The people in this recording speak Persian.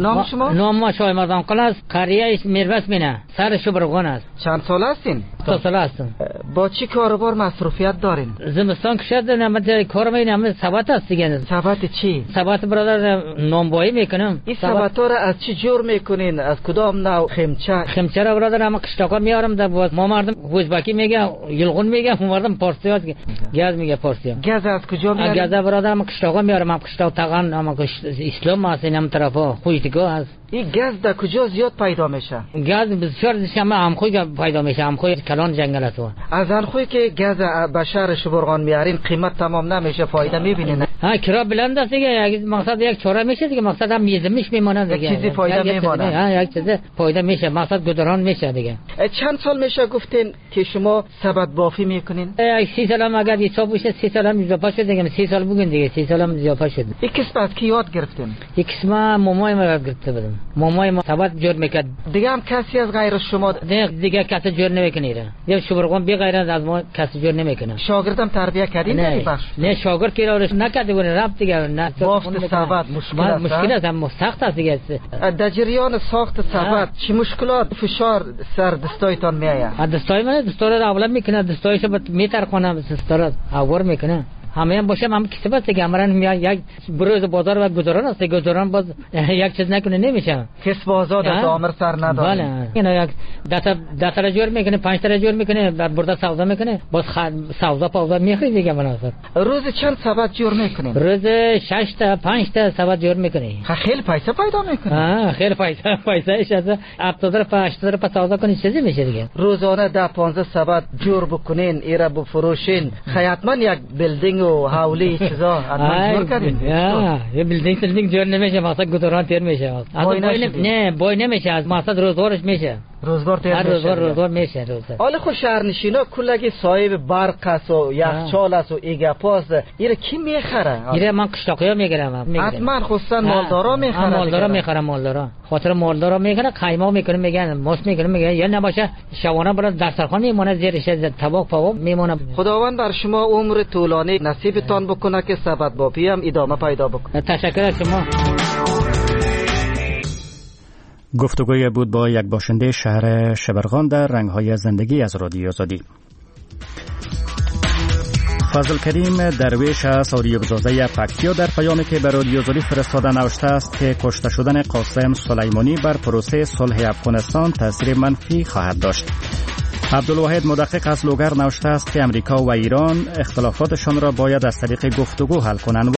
نام شما؟ نام ما شاه مردان قل است، قریه میربس مینه، سر شبرغان است. چند سال هستین؟ 2 سال هستم. با چی کاروبار مصروفیت دارین؟ زمستان کشد نمت کار میکنم، ثبات است دیگه. ثبات چی؟ ثبات برادر نانبایی میکنم. این ثبات را از چی جور میکنین؟ از کدام نوع خمچه را برادر هم قشتاقا میارم در باز ما مردم ازبکی میگه یلغون میگه، مردم پارسی هست گاز میگه پارسی. گاز از کجا میارین؟ گاز برادر هم قشتاقا میارم، هم قشتاق تقان، هم اسلام هست، اینم طرفا خویتگاه هست. این گاز در کجا زیاد پیدا میشه؟ گاز بسیار شما هم خوی پیدا میشه، هم خوی کلان جنگل است. از آن خوی که گاز به شهر شبرغان میارین قیمت تمام نمیشه، فایده میبینین؟ ها کرا بلند است دیگه، مقصد یک چوره میشه دیگه، مقصد هم میزمش میمونه دیگه، چیزی فایده میمونه. ها یک چیز فایده میشه، مقصد گذران میشه دیگه. چند سال میشه گفتین که شما سبد بافی میکنین؟ 30 سال هم اگر حساب بشه 30 سال هم اضافه شد دیگه، 30 سال بگین دیگه، 30 سال هم اضافه شد. یک کسب از کی یاد گرفتین؟ یک کسب مامای ما یاد گرفته بودم، مامای ما سبد جور میکرد. دیگه هم کسی از غیر شما دیگه کسی جور نمیکنه، یا شبرغان بی غیر از ما کسی جور نمیکنه. شاگردم تربیت کردین؟ نه شاگرد کی راش نکرده بود، رفت دیگه. نه بافت سبد مشکل است، سخت است دیگه. در جریان ساخت سبد چی مشکلات فشار سر دستایتان میآید؟ دستای من دستار اولا میکنه، دستایش میترخونه، دستار آور میکنه. همه هم باشه، هم کسب است که امرن میاد یک بروز بازار و گذران است، گذران باز یک چیز نکنه نمیشه. کسب آزاد از آمر سر نداره. بله اینا یک 10 تا جور میکنه، 5 تا جور میکنه، بعد بردا سودا میکنه، باز سودا پاودا میخرید دیگه. مناسب روز چند سبد جور میکنین؟ روز 6 تا 5 تا سبد جور میکنه. خیلی پیسه پیدا میکنه. خیلی پیسهش از 70 تا 80 تا سودا کنی چیزی میشه دیگه. روزانه 10-15 سبد جور بکنین، ایرا بفروشین، حتما یک بیلدینگ و حولی چیزا حتما جور کردین. یه بیلدینگ جور نمیشه، مقصد گذران تیر میشه. نه بای نمیشه، از مقصد روزگارش میشه. روزگار تیر میشه. روزگار میشه. حالا خود شهرنشینا کلگی صاحب برق است و یخچال است و ایگپاس، ایره کی میخره؟ ایره من قشتاقیا میگیرم. حتما خصوصا مالدارا میخرن. مالدارا میخرن، مالدارا خاطر مالدارا میخرن، قیما میکنه، میگن ماست میکنه، میگن یا نباشه شبانه برات دسترخوان میمونه، زیرش طبق پاو میمونه. خداوند بر شما عمر طولانی نصیبتان بکنه که سبد بافی هم ادامه پیدا بکنه. تشکر از شما. گفتگوی بود با یک باشنده شهر شبرغان در رنگ‌های زندگی از رادیو آزادی. فضل کریم درویش سعودی گزازه پکتیا در پیامی که به رادیو آزادی فرستاده نوشته است که کشته شدن قاسم سلیمانی بر پروسه صلح افغانستان تاثیر منفی خواهد داشت. عبدالواحد مدقق از لوگر نوشته است که امریکا و ایران اختلافاتشان را باید از طریق گفتگو حل کنند